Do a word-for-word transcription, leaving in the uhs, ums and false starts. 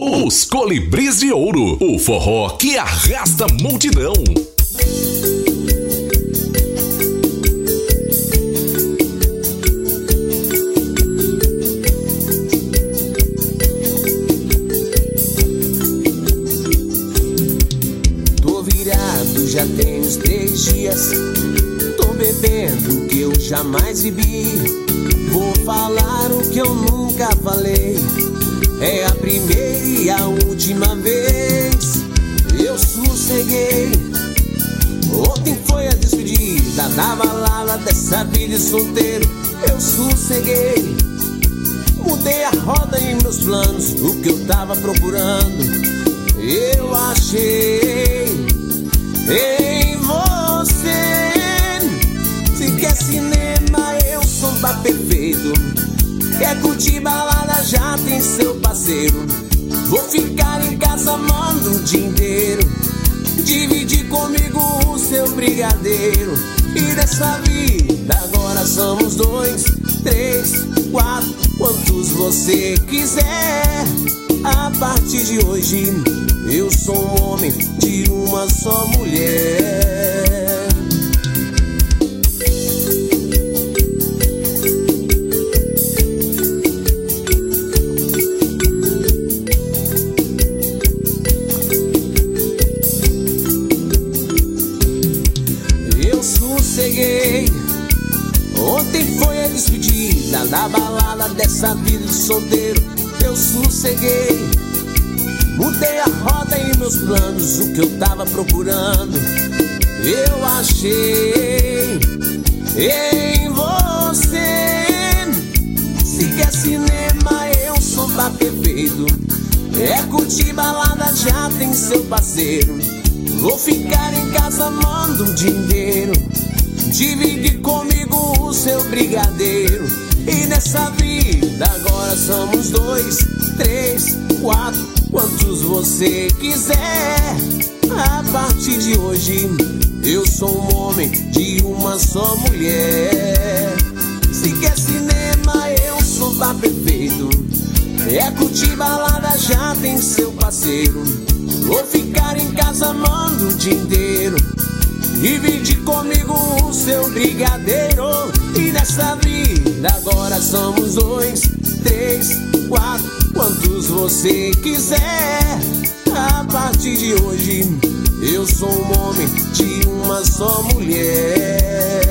Os Colibris de Ouro, o forró que arrasta multidão. Tô virado, já tem uns três dias. Tô bebendo o que eu jamais bebi. Vou falar o que eu nunca falei. É a primeira e a última vez. Eu sosseguei. Ontem foi a despedida da balada dessa vida de solteiro. Eu sosseguei. Mudei a roda em meus planos, o que eu tava procurando eu achei em você. Se quer cinema, eu sou um bar perfeito. Quer curtir balada, já tem seu parceiro. Vou ficar em casa, mando o dia inteiro. Dividir comigo o seu brigadeiro. E dessa vida agora somos dois, três, quatro, quantos você quiser. A partir de hoje eu sou um homem de uma só mulher. Ontem foi a despedida da balada dessa vida de solteiro. Eu sosseguei. Mudei a roda em meus planos, o que eu tava procurando eu achei em você. Se quer cinema, eu sou bar perfeito. É curtir balada, já tem seu parceiro. Vou ficar em casa, mando o dia inteiro. Divide comigo o seu brigadeiro. E nessa vida agora somos dois, três, quatro, quantos você quiser. A partir de hoje eu sou um homem de uma só mulher. Se quer cinema, eu sou bar perfeito. É curtir balada, já tem seu parceiro. Vou ficar em casa, mando o dia inteiro. Divide comigo o seu brigadeiro. E nessa vida agora somos dois, três, quatro, quantos você quiser. A partir de hoje eu sou um homem de uma só mulher.